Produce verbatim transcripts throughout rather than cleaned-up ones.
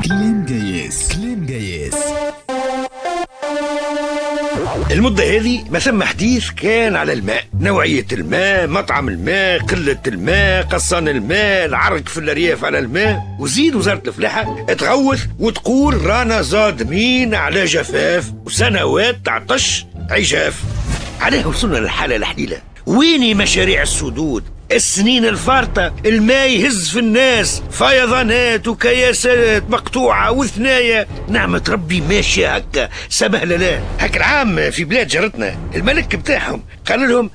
كلام جايز كلام جايز. المدة هذه ما ثم حديث كان على الماء، نوعية الماء، مطعم الماء، قلة الماء، قصان الماء، العرق في الأرياف على الماء. وزيد وزارة الفلاحة تغوث وتقول رانا صادمين على جفاف وسنوات تعطش عجاف. عليه وصلنا للحالة الحليلة. ويني مشاريع السدود؟ السنين الفارطة الماء يهز في الناس، فيضانات وكياسات مقطوعة وثنايا. نعمة ربي ماشية هكا سبهلة. لا هكا العام في بلاد جارتنا الملك بتاعهم قال لهم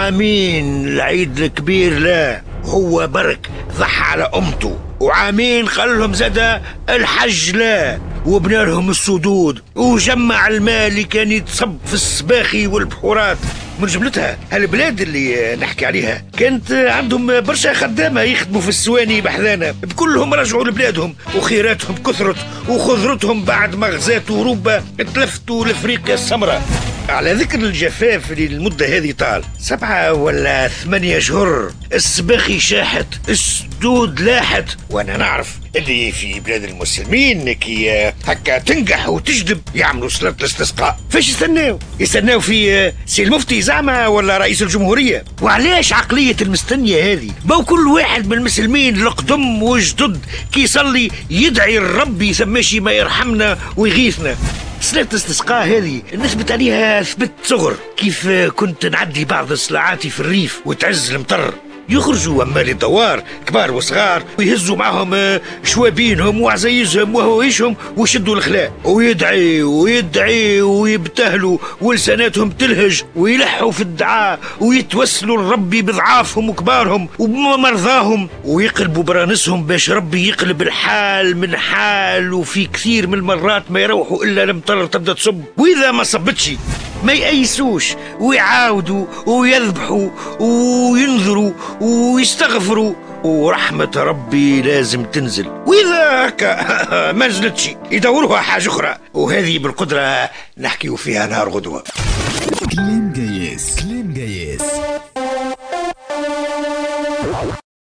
عامين العيد الكبير لا هو برك ضحى على أمته، وعامين قال لهم زاد الحج لا وبنى لهم السدود وجمع الماء اللي كان يتصب في السباخي والبحورات. من جملتها هالبلاد اللي نحكي عليها كانت عندهم برشا خدامة يخدموا في السواني بحذانا، بكلهم رجعوا لبلادهم وخيراتهم كثرت وخضرتهم بعد ما غزات أوروبا اتلفتوا لأفريقيا السمراء. على ذكر الجفاف اللي المدة هذه طال سبعة ولا ثمانية شهور، السباخي شاحت، السدود لاحت. وانا نعرف اللي في بلاد المسلمين كي هكا تنجح وتجذب يعملوا صلاة الاستسقاء. فاش يستناو؟ يستناو في سي المفتي زعما ولا رئيس الجمهورية؟ وعلاش عقلية المستنية هذه؟ بو كل واحد من المسلمين القدم وجدد كي يصلي يدعي الرب يسماشي ما يرحمنا ويغيثنا. صلاة الاستسقاء هذه نثبت عليها ثبت صغر، كيف كنت نعدي بعض صلاعاتي في الريف وتعز المطر، يخرجوا عمال الدوار كبار وصغار ويهزوا معهم شوابينهم وعزايزهم وهويشهم ويشدوا الخلاء ويدعي ويدعي ويبتهلوا ولساناتهم تلهج ويلحوا في الدعاء ويتوسلوا لربي بضعافهم وكبارهم وبمرضاهم ويقلبوا برانسهم باش ربي يقلب الحال من حال. وفي كثير من المرات ما يروحوا إلا المطر تبدأ تصب، وإذا ما صبتش ما يأيسوش ويعاودوا ويذبحوا وينذروا ويستغفروا ورحمة ربي لازم تنزل. وإذا هكا ما نزلتش يدوروها حاجة أخرى، وهذه بالقدرة نحكيوا فيها نهار غدوة. كلام جايز كلام جايز.